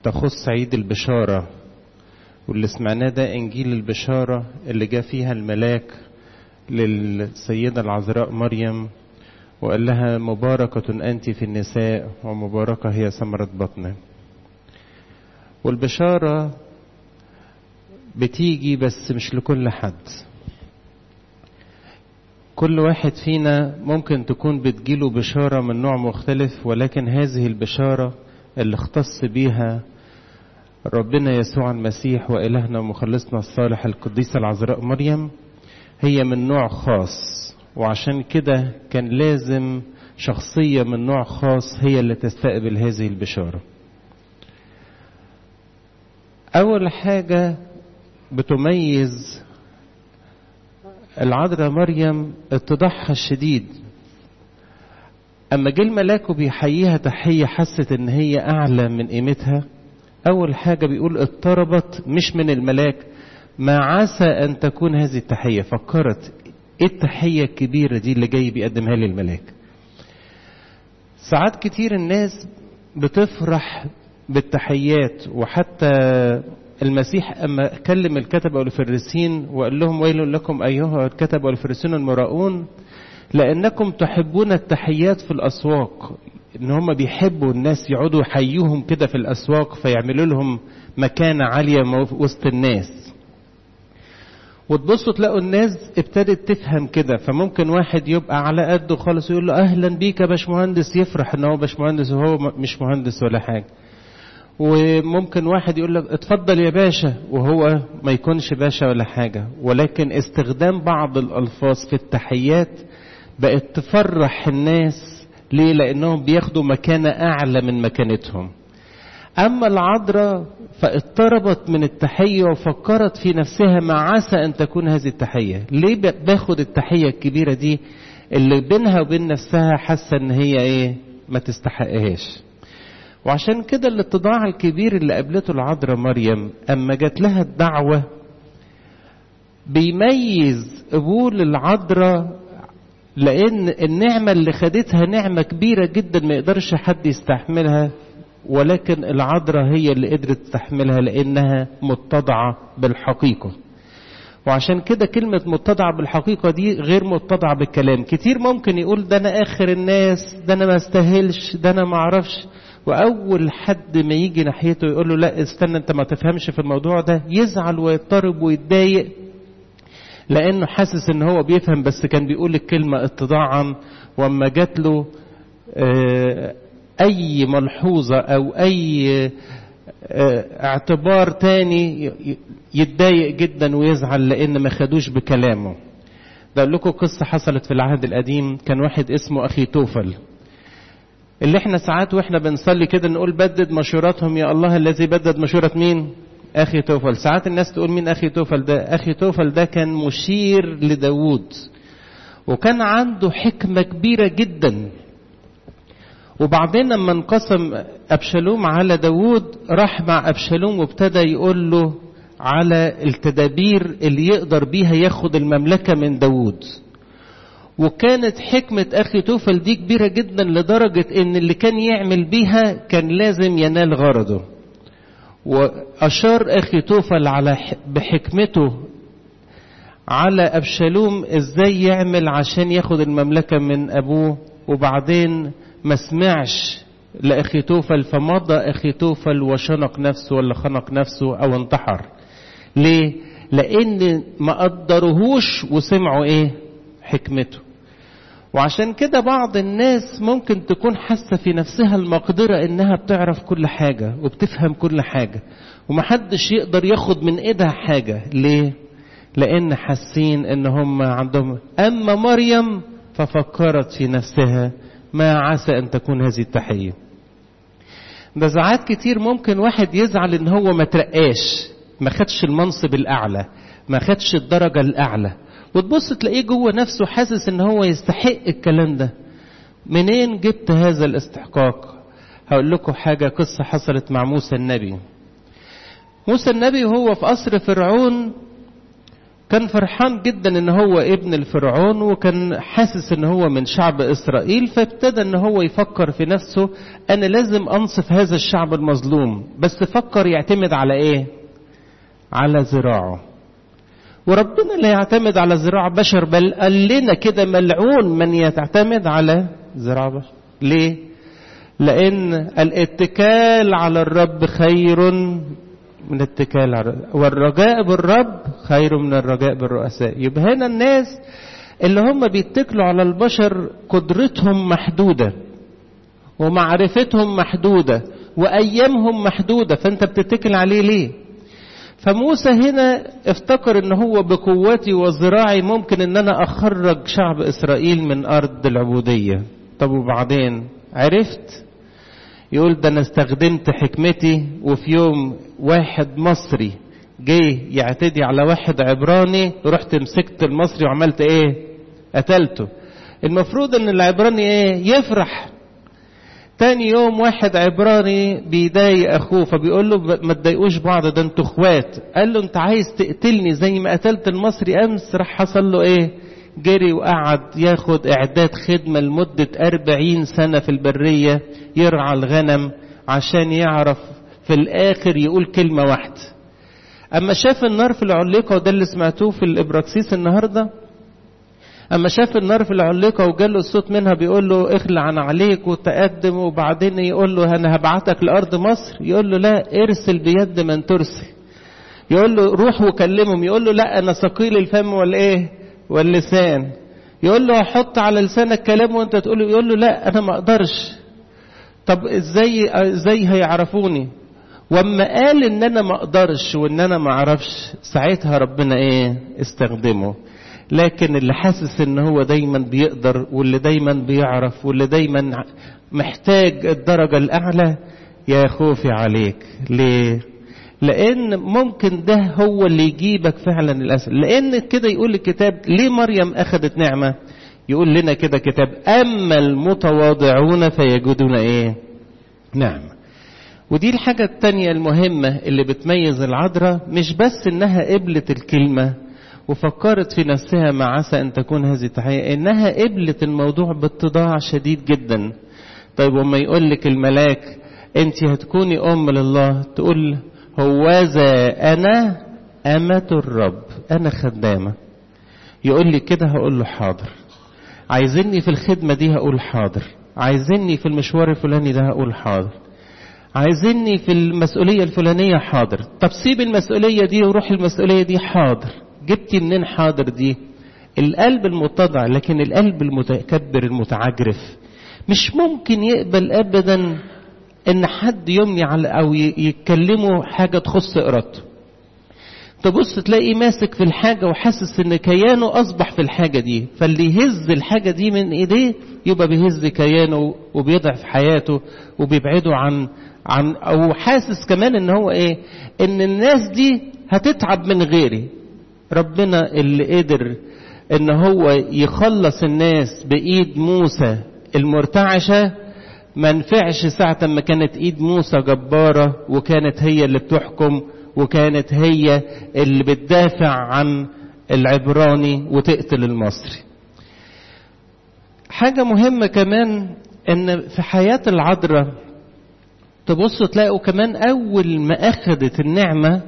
تخص عيد البشارة، واللي سمعناه ده إنجيل البشارة اللي جاء فيها الملاك للسيدة العذراء مريم وقال لها مباركة أنت في النساء ومباركة هي ثمرة بطنك. والبشارة بتيجي بس مش لكل حد. كل واحد فينا ممكن تكون بتجيله بشارة من نوع مختلف، ولكن هذه البشارة اللي اختص بيها ربنا يسوع المسيح وإلهنا ومخلصنا الصالح القديسة العذراء مريم هي من نوع خاص، وعشان كده كان لازم شخصية من نوع خاص هي اللي تستقبل هذه البشارة. أول حاجة بتميز العذراء مريم اتضاعها الشديد. أما جه الملاك وبيحييها تحية حست إن هي أعلى من قيمتها، أول حاجة بيقول اضطربت مش من الملاك، ما عسى أن تكون هذه التحية. فكرت إيه التحية الكبيرة دي اللي جاي بيقدمها لي الملاك. ساعات كتير الناس بتفرح بالتحيات، وحتى المسيح أما كلم الكتبة والفريسين وقال لهم ويل لكم أيها الكتبة والفريسين المراؤون لأنكم تحبون التحيات في الأسواق. إن هم بيحبوا الناس يقعدوا يحيوهم كده في الأسواق فيعملوا لهم مكانة عالية وسط الناس. وتبصوا تلاقوا الناس ابتدت تفهم كده، فممكن واحد يبقى على قده خالص يقول له أهلا بيك يا باشمهندس، يفرح إن هو باشمهندس وهو مش مهندس ولا حاجة. وممكن واحد يقول لك اتفضل يا باشا وهو ما يكونش باشا ولا حاجة. ولكن استخدام بعض الألفاظ في التحيات بقت تفرح الناس. ليه؟ لأنهم بياخدوا مكانة أعلى من مكانتهم. أما العذراء فاضطربت من التحية وفكرت في نفسها ما عسى أن تكون هذه التحية. ليه باخد التحية الكبيرة دي اللي بينها وبين نفسها حاسة أن هي إيه ما تستحقهاش. وعشان كده الاتضاع الكبير اللي قابلته العذراء مريم أما جات لها الدعوة بيميز قبول العذراء، لأن النعمة اللي خدتها نعمة كبيرة جدا ما يقدرش حد يستحملها، ولكن العذراء هي اللي قدرت تستحملها لأنها متضعة بالحقيقة. وعشان كده كلمة متضعة بالحقيقة دي غير متضعة بالكلام. كتير ممكن يقول ده أنا آخر الناس، ده أنا ما استاهلش، ده أنا ما أعرفش، وأول حد ما يجي ناحيته يقول له لا استنى أنت ما تفهمش في الموضوع ده يزعل ويضطرب ويتضايق، لأنه حاسس إن هو بيفهم بس كان بيقول الكلمة اتضاعا. وأما جات له أي ملحوظة أو أي اعتبار تاني يتضايق جدا ويزعل لأن ما خدوش بكلامه. ده أقول لكم قصة حصلت في العهد القديم. كان واحد اسمه أخي توفل، اللي احنا ساعات واحنا بنصلي كده نقول بدد مشوراتهم يا الله الذي بدد مشورة مين؟ أخي توفل. ساعات الناس تقول مين أخي توفل ده؟ أخي توفل ده كان مشير لداود، وكان عنده حكمة كبيرة جدا. وبعدين لما انقسم أبشالوم على داود راح مع أبشالوم وابتدى يقول له على التدابير اللي يقدر بيها ياخد المملكة من داود. وكانت حكمة أخي توفل دي كبيرة جدا لدرجة ان اللي كان يعمل بيها كان لازم ينال غرضه. وأشار أخي توفل على بحكمته على أبشالوم ازاي يعمل عشان ياخد المملكة من أبوه. وبعدين ما سمعش لأخي توفل، فمضى أخي توفل وشنق نفسه ولا خنق نفسه أو انتحر. ليه؟ لأن ما قدرهوش وسمعوا إيه؟ حكمته. وعشان كده بعض الناس ممكن تكون حاسة في نفسها المقدرة إنها بتعرف كل حاجة وبتفهم كل حاجة ومحدش يقدر ياخد من إيدها حاجة. ليه؟ لأن حاسين إن هم عندهم. أما مريم ففكرت في نفسها ما عسى أن تكون هذه التحية. ده ساعات كتير ممكن واحد يزعل إن هو ما ترقاش، ما خدش المنصب الأعلى، ما خدش الدرجة الأعلى، وتبص تلاقيه جوه نفسه حاسس إن هو يستحق الكلام ده. منين جبت هذا الاستحقاق؟ هقول لكم حاجة، قصة حصلت مع موسى النبي. موسى النبي وهو في قصر فرعون كان فرحان جدا ان هو ابن الفرعون، وكان حاسس ان هو من شعب اسرائيل، فابتدى ان هو يفكر في نفسه انا لازم انصف هذا الشعب المظلوم. بس فكر يعتمد على ايه؟ على ذراعه. وربنا لا يعتمد على ذراع بشر، بل قال لنا كده ملعون من يعتمد على ذراع بشر. ليه؟ لان الاتكال على الرب خير من الاتكال على الرب، والرجاء بالرب خير من الرجاء بالرؤساء. يبقى هنا الناس اللي هم بيتكلوا على البشر قدرتهم محدودة ومعرفتهم محدودة وأيامهم محدودة، فأنت بتتكل عليه ليه؟ فموسى هنا افتكر ان هو بقوتي وذراعي ممكن ان انا اخرج شعب اسرائيل من ارض العبودية. طب وبعدين عرفت؟ يقول ده انا استخدمت حكمتي، وفي يوم واحد مصري جه يعتدي على واحد عبراني، رحت مسكت المصري وعملت ايه؟ قتلته. المفروض ان العبراني ايه؟ يفرح. تاني يوم واحد عبراني بيضايق اخوه، فبيقول له ما تضايقوش بعض، ده انتوا اخوات. قال له انت عايز تقتلني زي ما قتلت المصري امس؟ راح حصل له ايه؟ جري وقعد ياخد اعداد خدمة لمدة 40 سنة في البرية يرعى الغنم، عشان يعرف في الاخر يقول كلمة واحدة. اما شاف النار في العليقة، وده اللي سمعتوه في الابراكسيس النهاردة، اما شاف النار في العليقة وجاله الصوت منها بيقول له اخلع عن عليك وتقدم، وبعدين يقول له انا هبعتك لارض مصر، يقول له لا، ارسل بيد من ترسل. يقول له روح وكلمهم، يقول له لا انا ثقيل الفم والايه واللسان. يقول له هحط على لسانك كلام وانت تقول له، يقول له لا انا ما اقدرش. طب ازاي هيعرفوني؟ واما قال ان انا ما اقدرش وان انا ما اعرفش، ساعتها ربنا ايه؟ استخدمه. لكن اللي حاسس ان هو دايما بيقدر، واللي دايما بيعرف، واللي دايما محتاج الدرجة الاعلى، يا خوفي عليك. ليه؟ لان ممكن ده هو اللي يجيبك فعلا الاسد. لان كده يقول الكتاب ليه مريم اخذت نعمة؟ يقول لنا كده كتاب اما المتواضعون فيجدون ايه؟ نعمة. ودي الحاجة التانية المهمة اللي بتميز العذراء، مش بس انها قبلت الكلمة وفكرت في نفسها ما عسى ان تكون هذه تحية، انها قبلت الموضوع باتضاع شديد جدا. طيب وما يقول لك الملاك انت هتكوني ام لله، تقول هوذا انا امة الرب، انا خدامة. يقول لي كده هقول له حاضر. عايزيني في الخدمة دي هقول حاضر. عايزيني في المشوار الفلاني ده هقول حاضر. عايزيني في المسؤولية الفلانية حاضر. طب سيب المسؤولية دي وروح المسؤولية دي حاضر. جبتي منين حاضر دي؟ القلب المتضع. لكن القلب المتكبر المتعجرف مش ممكن يقبل ابدا ان حد يمني على او يتكلمه حاجة تخص ارادته. تبص تلاقي ماسك في الحاجة وحاسس ان كيانه اصبح في الحاجة دي، فاللي يهز الحاجة دي من ايديه يبقى بيهز كيانه وبيضعف حياته وبيبعده عن او حاسس كمان ان هو ايه؟ ان الناس دي هتتعب من غيري. ربنا اللي قدر ان هو يخلص الناس بايد موسى المرتعشة ما نفعش ساعة ما كانت ايد موسى جبارة، وكانت هي اللي بتحكم، وكانت هي اللي بتدافع عن العبراني وتقتل المصري. حاجة مهمة كمان ان في حياة العذراء تبصوا تلاقوا كمان اول ما اخذت النعمة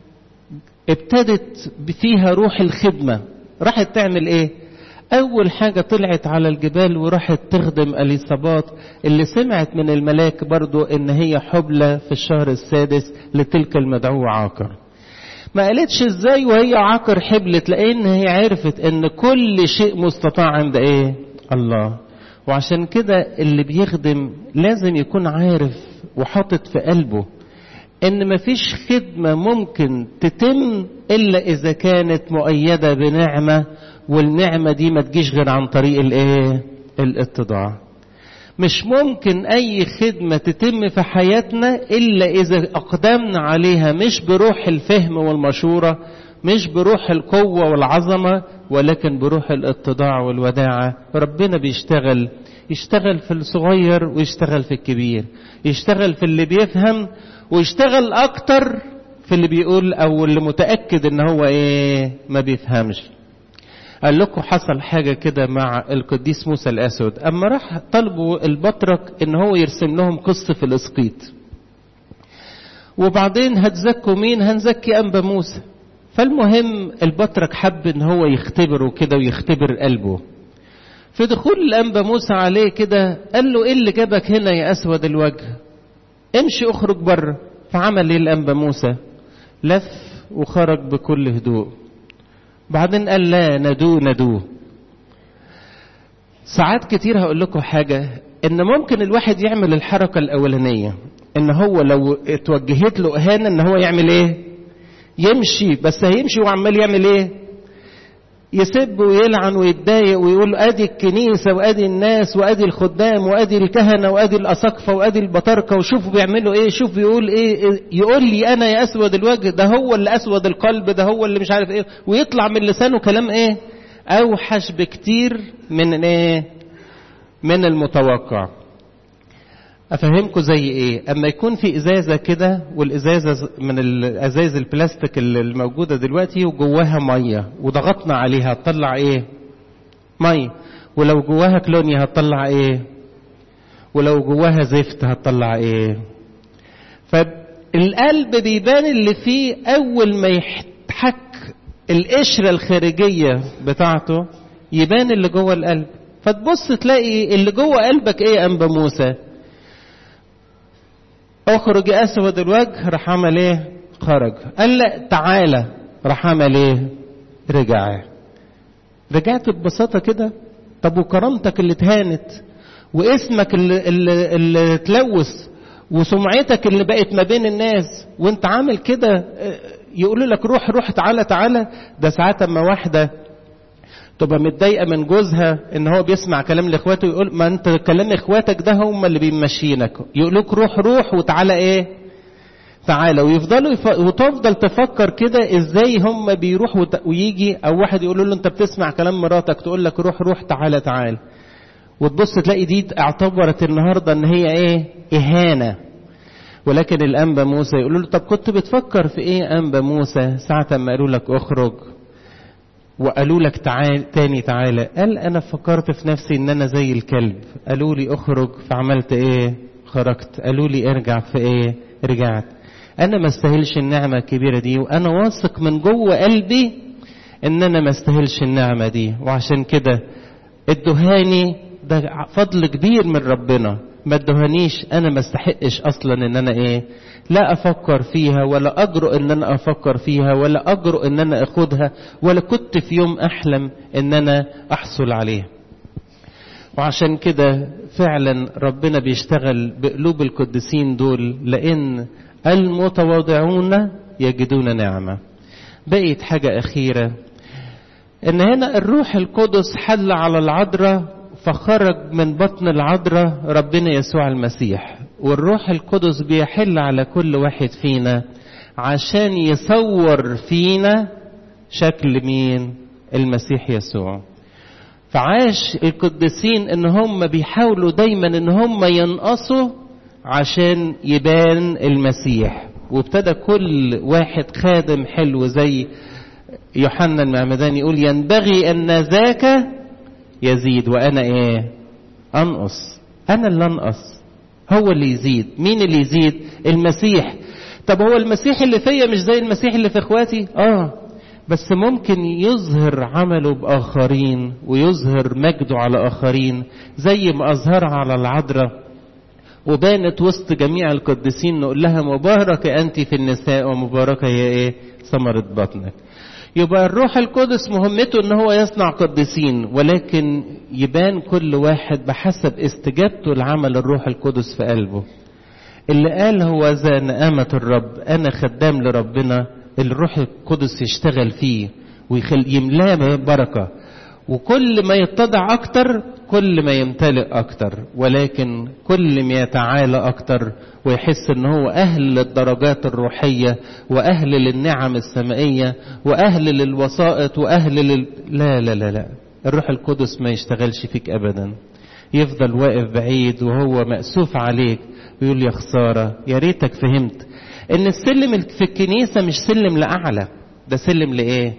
ابتدت فيها روح الخدمة. راحت تعمل ايه؟ اول حاجة طلعت على الجبال وراحت تخدم اليصابات اللي سمعت من الملاك برضو ان هي حبلى في الشهر السادس لتلك المدعوة عاقر. ما قالتش ازاي وهي عاقر حبلت، لان هي عرفت ان كل شيء مستطاع عند ايه؟ الله. وعشان كده اللي بيخدم لازم يكون عارف وحاطط في قلبه ان مفيش خدمة ممكن تتم الا اذا كانت مؤيدة بنعمة، والنعمة دي ما تجيش غير عن طريق الايه؟ الاتضاع. مش ممكن اي خدمة تتم في حياتنا الا اذا اقدمنا عليها مش بروح الفهم والمشورة، مش بروح القوة والعظمة، ولكن بروح الاتضاع والوداعة. ربنا يشتغل في الصغير ويشتغل في الكبير، يشتغل في اللي بيفهم ويشتغل اكتر في في اللي بيقول او اللي متأكد ان هو ايه ما بيفهمش. قال لكم حصل حاجة كده مع القديس موسى الأسود، أما راح طلبوا البطرك إن هو يرسم لهم قصة في الإسقيط، وبعدين هتزكوا مين؟ هنزكي أنبا موسى. فالمهم البطرك حب إن هو يختبره كده ويختبر قلبه. في دخول الأنبا موسى عليه كده قال له إيه اللي جابك هنا يا أسود الوجه؟ امشي اخرج بره. فعمل إيه الأنبا موسى؟ لف وخرج بكل هدوء. بعدين قال لا ندوه. ساعات كتير هقول لكم حاجة، ان ممكن الواحد يعمل الحركة الاولانية، ان هو لو اتوجهت له اهانة ان هو يعمل ايه؟ يمشي. بس هيمشي وعمال يعمل ايه؟ يسب ويلعن ويتضايق ويقول ادي الكنيسة وادي الناس وادي الخدام وادي الكهنة وادي الاساقفة وادي البطاركة وشوفوا بيعملوا ايه، شوف يقول ايه، يقول لي انا يا اسود الوجه، ده هو اللي اسود القلب، ده هو اللي مش عارف ايه، ويطلع من لسانه كلام ايه؟ اوحش بكتير من ايه؟ من المتوقع. افهمكم زي ايه؟ اما يكون في ازازة كده، والازازة من الازاز البلاستيك الموجودة دلوقتي وجواها مية وضغطنا عليها هتطلع ايه؟ مية. ولو جواها كلونيا هتطلع ايه؟ ولو جواها زفت هتطلع ايه؟ فالقلب بيبان اللي فيه اول ما يتحك القشرة الخارجية بتاعته يبان اللي جوه القلب. فتبص تلاقي اللي جوه قلبك ايه يا أنبا موسى؟ اخرج يا اسود الوجه. راح عمل ايه؟ خرج. قال لا تعالى. راح عمل ايه؟ رجعت ببساطة كده. طب وكرامتك اللي اتهانت واسمك اللي اتلوث وسمعتك اللي بقت ما بين الناس وانت عامل كده، يقولوا لك روح تعالى. ده ساعات اما واحدة تبقى متضايقة من جوزها ان هو بيسمع كلام لاخواته، يقول ما انت كلام اخواتك ده هم اللي بيمشينك، يقولوك روح وتعالى ايه؟ تعالى. ويفضلوا وتفضل تفكر كده ازاي هم بيروح ويجي، او واحد يقول له انت بتسمع كلام مراتك تقول لك روح تعالى. وتبص تلاقي دي اعتبرت النهاردة ان هي ايه؟ اهانة. ولكن الأنبا موسى يقولوا له طب كنت بتفكر في ايه يا أنبا موسى ساعة ما قالوا لك اخرج وقالوا لك تعالى؟ قال انا فكرت في نفسي ان انا زي الكلب، قالوا لي اخرج فعملت ايه؟ خرجت. قالوا لي ارجع في ايه؟ رجعت. انا ما استاهلش النعمة الكبيرة دي، وانا واثق من جوه قلبي ان انا ما استاهلش النعمة دي، وعشان كده ادهاني ده فضل كبير من ربنا، ما ادهانيش انا ما استحقش اصلا ان انا ايه؟ لا افكر فيها ولا اجرؤ ان انا افكر فيها ولا اجرؤ ان انا اخدها، ولا كنت في يوم احلم ان انا احصل عليها. وعشان كده فعلا ربنا بيشتغل بقلوب القديسين دول، لان المتواضعون يجدون نعمة. بقيت حاجة اخيرة، ان هنا الروح القدس حل على العذراء، فخرج من بطن العذراء ربنا يسوع المسيح، والروح القدس بيحل على كل واحد فينا عشان يصور فينا شكل مين؟ المسيح يسوع. فعاش القديسين ان هم بيحاولوا دايما ان هم ينقصوا عشان يبان المسيح، وابتدى كل واحد خادم حلو زي يوحنا المعمدان يقول ينبغي ان ذاك يزيد وانا ايه؟ انقص. انا اللي انقص، هو اللي يزيد. مين اللي يزيد؟ المسيح. طب هو المسيح اللي فيا مش زي المسيح اللي في اخواتي؟ بس ممكن يظهر عمله باخرين ويظهر مجده على اخرين، زي ما اظهرها على العذراء وبانت وسط جميع القديسين، نقول لها مباركة انت في النساء ومباركة هي ايه؟ ثمرة بطنك. يبقى الروح القدس مهمته ان هو يصنع قديسين، ولكن يبان كل واحد بحسب استجابته لعمل الروح القدس في قلبه. اللي قال هو ذا نعمة الرب، انا خدام لربنا، الروح القدس يشتغل فيه ويملاه بركة، وكل ما يتضع اكتر كل ما يمتلئ اكتر، ولكن كل ما يتعالى اكتر ويحس ان هو اهل للدرجات الروحية واهل للنعم السمائية واهل للوسائط واهل لا لا لا لا، الروح القدس ما يشتغلش فيك ابدا، يفضل واقف بعيد وهو مأسوف عليك ويقول يا خسارة، يا ريتك فهمت ان السلم في الكنيسة مش سلم لأعلى، ده سلم لإيه؟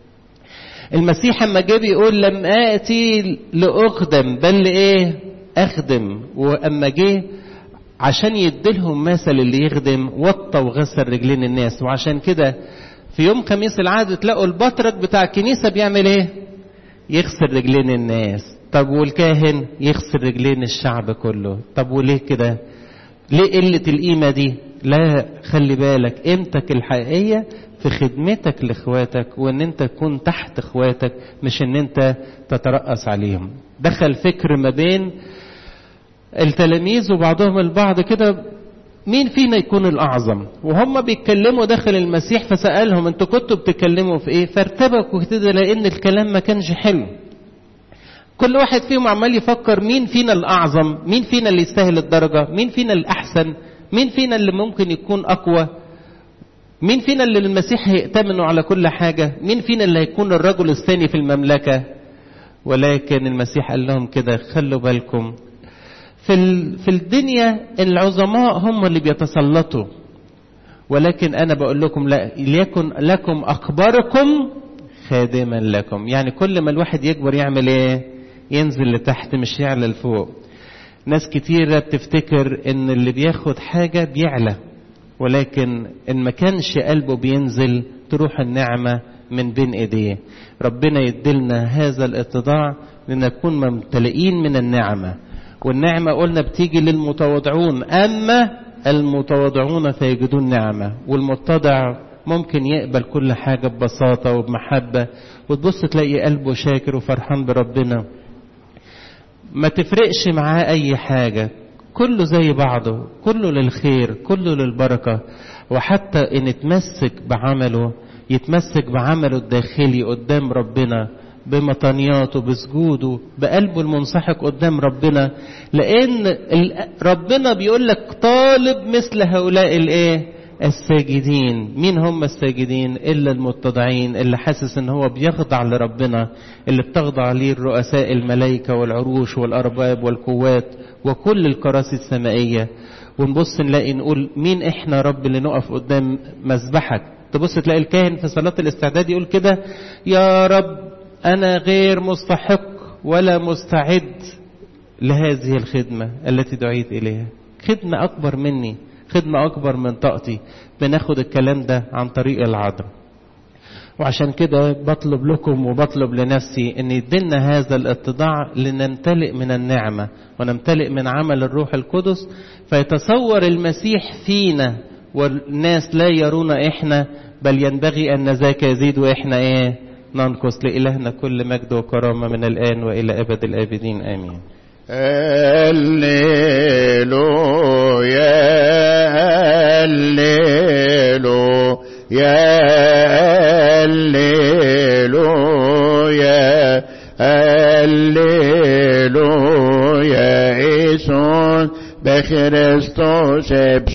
المسيح اما جه بيقول لم آتي لأخدم بل لإيه؟ أخدم. وأما جه عشان يديلهم مثل اللي يخدم وطى وغسل رجلين الناس. وعشان كده في يوم خميس العهد تلاقوا البطرك بتاع الكنيسة بيعمل ايه؟ يغسل رجلين الناس. طب والكاهن يغسل رجلين الشعب كله. طب وليه كده؟ ليه قلة القيمة دي؟ لا، خلي بالك قيمتك الحقيقية في خدمتك لاخواتك، وان انت تكون تحت اخواتك مش ان انت تترأس عليهم. دخل فكر ما بين التلاميذ وبعضهم البعض كده، مين فينا يكون الأعظم؟ وهم بيتكلموا داخل المسيح فسألهم انتوا كنتوا بتتكلموا في ايه؟ فارتبكوا كده لأن الكلام ما كانش حلو. كل واحد فيهم عمال يفكر مين فينا الأعظم، مين فينا اللي يستاهل الدرجة، مين فينا الأحسن، مين فينا اللي ممكن يكون أقوى، مين فينا اللي المسيح هيأتمنه على كل حاجة، مين فينا اللي هيكون الرجل الثاني في المملكة. ولكن المسيح قال لهم كده خلوا بالكم، في الدنيا العظماء هم اللي بيتسلطوا، ولكن أنا بقول لكم لا، ليكن لكم أكبركم خادما لكم. يعني كل ما الواحد يكبر يعمل ايه؟ ينزل لتحت مش يعلى لفوق. ناس كتيرة بتفتكر ان اللي بياخد حاجة بيعلى، ولكن ان ما كانش قلبه بينزل تروح النعمة من بين ايديه. ربنا يدلنا هذا الاتضاع لنكون ممتلئين من النعمة. والنعمة قلنا بتيجي للمتواضعون، أما المتواضعون فيجدون نعمة. والمتضع ممكن يقبل كل حاجة ببساطة وبمحبة، وتبص تلاقي قلبه شاكر وفرحان بربنا، ما تفرقش معاه أي حاجة، كله زي بعضه، كله للخير، كله للبركة. وحتى إن يتمسك بعمله الداخلي قدام ربنا، بمطانياته، بسجوده، بقلبه المنسحق قدام ربنا. لأن ربنا بيقول لك طالب مثل هؤلاء الساجدين. مين هم الساجدين؟ إلا المتضعين، اللي حاسس ان هو بيخضع لربنا، اللي بتخضع ليه الرؤساء الملائكة والعروش والأرباب والقوات وكل الكراسي السمائية. ونبص نلاقي نقول مين احنا رب اللي نقف قدام مذبحك؟ تبص تلاقي الكاهن في صلاة الاستعداد يقول كده يا رب أنا غير مستحق ولا مستعد لهذه الخدمة التي دعيت إليها. خدمة أكبر مني، خدمة أكبر من طاقتي. بناخد الكلام ده عن طريق العذراء. وعشان كده بطلب لكم وبطلب لنفسي أن يدلنا هذا الاتضاع لنمتلئ من النعمة ونمتلئ من عمل الروح القدس، فيتصور المسيح فينا والناس لا يرون إحنا، بل ينبغي أن ذاك يزيد وإحنا ننقص. لإلهنا كل مجد وكرامة من الآن وإلى أبد الآبدين آمين. هللويا هللويا هللويا هللويا إيسون بخريستوس